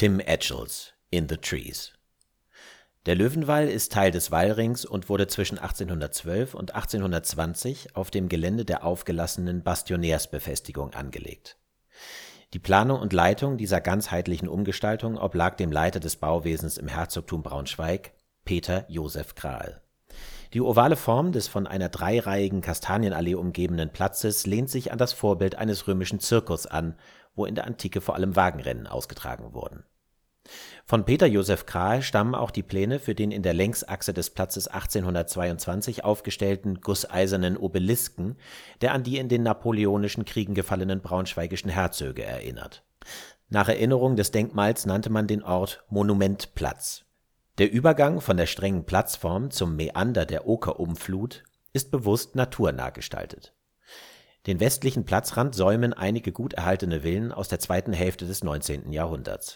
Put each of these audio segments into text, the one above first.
Tim Etchells In the Trees. Der Löwenwall ist Teil des Wallrings und wurde zwischen 1812 und 1820 auf dem Gelände der aufgelassenen Bastionärsbefestigung angelegt. Die Planung und Leitung dieser ganzheitlichen Umgestaltung oblag dem Leiter des Bauwesens im Herzogtum Braunschweig, Peter Joseph Krahl. Die ovale Form des von einer dreireihigen Kastanienallee umgebenen Platzes lehnt sich an das Vorbild eines römischen Zirkus an, wo in der Antike vor allem Wagenrennen ausgetragen wurden. Von Peter Joseph Krahl stammen auch die Pläne für den in der Längsachse des Platzes 1822 aufgestellten gusseisernen Obelisken, der an die in den napoleonischen Kriegen gefallenen braunschweigischen Herzöge erinnert. Nach Erinnerung des Denkmals nannte man den Ort Monumentplatz. Der Übergang von der strengen Platzform zum Mäander der Okerumflut ist bewusst naturnah gestaltet. Den westlichen Platzrand säumen einige gut erhaltene Villen aus der zweiten Hälfte des 19. Jahrhunderts.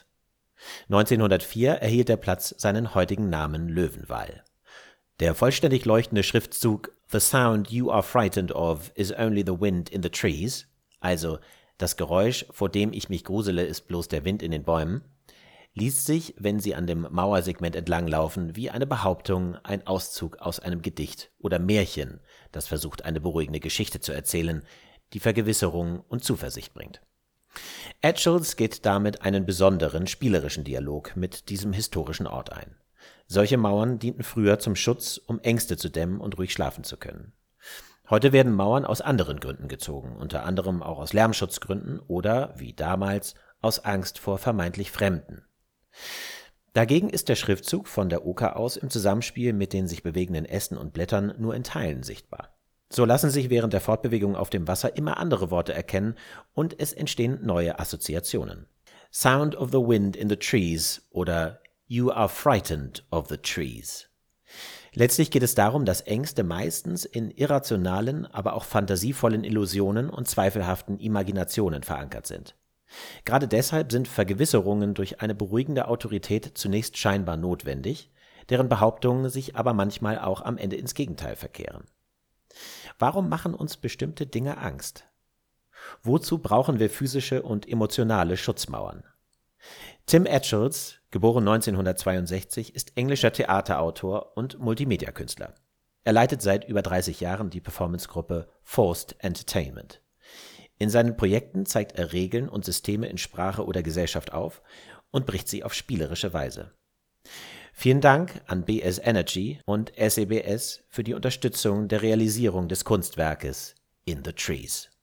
1904 erhielt der Platz seinen heutigen Namen Löwenwall. Der vollständig leuchtende Schriftzug "The sound you are frightened of is only the wind in the trees", also das Geräusch, vor dem ich mich grusele, ist bloß der Wind in den Bäumen, liest sich, wenn Sie an dem Mauersegment entlanglaufen, wie eine Behauptung, ein Auszug aus einem Gedicht oder Märchen, das versucht, eine beruhigende Geschichte zu erzählen, die Vergewisserung und Zuversicht bringt. Etchells geht damit einen besonderen spielerischen Dialog mit diesem historischen Ort ein. Solche Mauern dienten früher zum Schutz, um Ängste zu dämmen und ruhig schlafen zu können. Heute werden Mauern aus anderen Gründen gezogen, unter anderem auch aus Lärmschutzgründen oder, wie damals, aus Angst vor vermeintlich Fremden. Dagegen ist der Schriftzug von der Oker aus im Zusammenspiel mit den sich bewegenden Ästen und Blättern nur in Teilen sichtbar. So lassen sich während der Fortbewegung auf dem Wasser immer andere Worte erkennen und es entstehen neue Assoziationen. Sound of the wind in the trees oder You are frightened of the trees. Letztlich geht es darum, dass Ängste meistens in irrationalen, aber auch fantasievollen Illusionen und zweifelhaften Imaginationen verankert sind. Gerade deshalb sind Vergewisserungen durch eine beruhigende Autorität zunächst scheinbar notwendig, deren Behauptungen sich aber manchmal auch am Ende ins Gegenteil verkehren. Warum machen uns bestimmte Dinge Angst? Wozu brauchen wir physische und emotionale Schutzmauern? Tim Etchells, geboren 1962, ist englischer Theaterautor und Multimediakünstler. Er leitet seit über 30 Jahren die Performancegruppe Forced Entertainment. In seinen Projekten zeigt er Regeln und Systeme in Sprache oder Gesellschaft auf und bricht sie auf spielerische Weise. Vielen Dank an BS Energy und SEBS für die Unterstützung der Realisierung des Kunstwerkes In the Trees.